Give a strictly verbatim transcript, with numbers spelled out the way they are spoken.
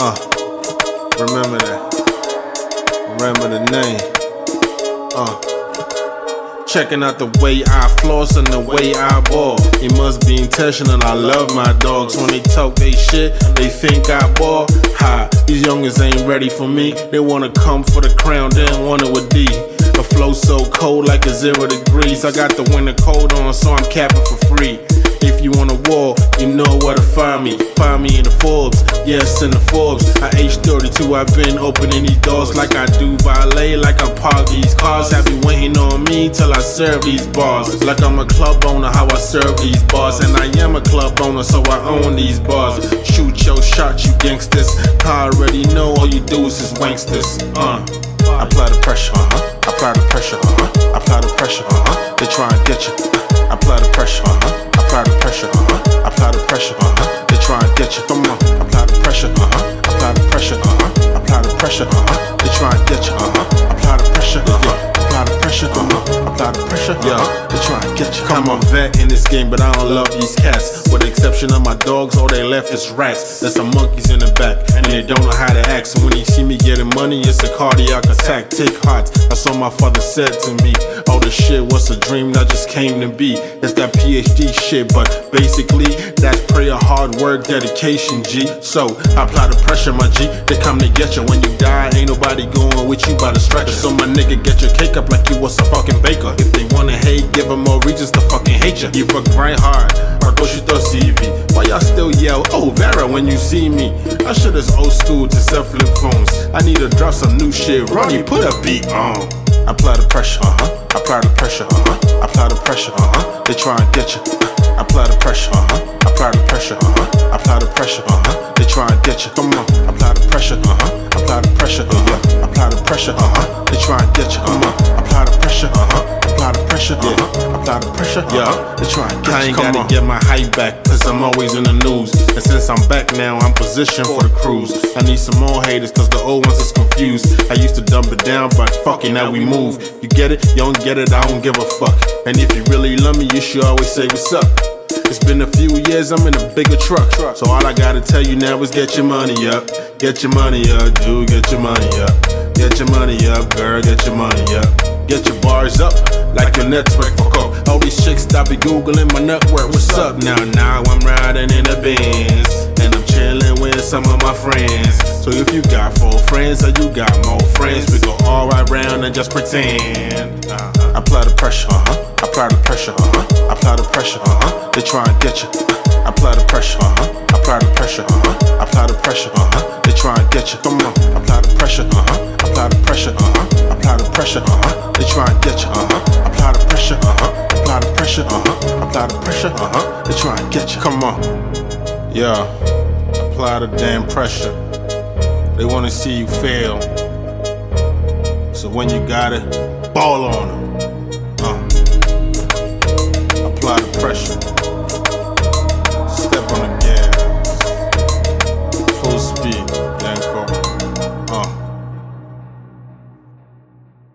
Uh, remember that. Remember the name. Uh. Checking out the way I floss and the way I ball. It must be intentional, I love my dogs. When they talk they shit, they think I ball. Ha, these youngins ain't ready for me. They wanna come for the crown, they don't want it with D. The flow so cold like a zero degrees. I got the winter coat on, so I'm capping for free. If you on a wall, you know where to find me. Find me in the Forbes, yes in the Forbes. At age thirty-two, I've been opening these doors like I do valet, like I park these cars. Have you waiting on me till I serve these bars? Like I'm a club owner, how I serve these bars. And I am a club owner, so I own these bars. Shoot your shot, you gangsters. I already know all you do is just wanksters. Uh, apply the pressure, uh-huh. Apply the pressure, uh-huh. Apply the pressure, uh-huh. They try and get you. Uh, apply the pressure, uh-huh. Apply the pressure, uh-huh. Apply the pressure, uh-huh. They try and get you. Come on, apply the pressure, uh-huh. Apply the pressure, uh-huh. Apply the pressure, uh-huh. They try and get you, uh-huh. Apply the pressure, uh-huh. Apply the pressure, uh-huh. Apply the pressure, uh-huh. They try and get you. Come on, vet in this game, but I don't love these cats. With the exception of my dogs, all they left is rats. There's some monkeys in the back, and they don't know how to act. So when they see me getting money, it's a cardiac attack. Take heart, that's all my father said to me. All this shit was a dream that just came to be. It's that P H D shit, but basically that's prayer, hard work, dedication, G. So I apply the pressure, my G. They come to get you. When you die, ain't nobody going with you by the stretcher. So my nigga, get your cake up like you was a fucking baker. If they wanna hate, give them more reasons to fucking hate you. You work right hard, or go shoot the C V. Why y'all still yell, oh Vera, when you see me? That shit is old school to self-flip phones. I need to drop some new shit. Ronnie, put a beat on. Apply the pressure, uh-huh. Apply the pressure, uh-huh. Apply the pressure, uh-huh. They try and get you. Uh, apply the pressure, uh-huh. Apply the pressure, uh-huh. Apply the pressure, uh-huh. They try and get you. Come on, apply the pressure, uh-huh. Apply the pressure, uh-huh. Apply the pressure, uh-huh. They try and get you. Come on, apply the pressure, uh-huh. Apply the pressure, uh-huh. Apply the pressure, uh-huh. They try and get you. I ain't gotta get my hype back, cause I'm always in the news. And since I'm back now, I'm positioned for the cruise. I need some more haters, cause the old ones is confused. I used to dump it down, but fuck it, now we move. You get it? You don't get it? I don't give a fuck. And if you really love me, you should always say what's up. It's been a few years, I'm in a bigger truck. So all I gotta tell you now is get your money up. Get your money up, dude, get your money up. Get your money up, girl, get your money up. Get your bars up, like your network fuck up. All these chicks stop be googling my network. What's up now? Now I'm riding in a Benz, and I'm chilling with some of my friends. So if you got four friends or you got more friends, we go all right round and just pretend. Uh-huh. Apply the pressure, uh-huh. Apply the pressure, uh-huh. Apply the pressure, uh-huh. They try and get you. Uh, apply the pressure, uh-huh. Apply the pressure, uh-huh. Apply the pressure, uh-huh. They try and get you. Come on, apply the pressure, uh-huh. Apply the pressure, uh-huh. Apply the pressure, uh-huh. They try and get you, uh-huh. Apply the pressure, uh-huh. Apply the pressure, uh-huh. Apply the pressure, uh-huh. They try and get you. Come on, yeah. Apply the damn pressure. They wanna see you fail. So when you got it, ball on them. Uh. Apply the pressure.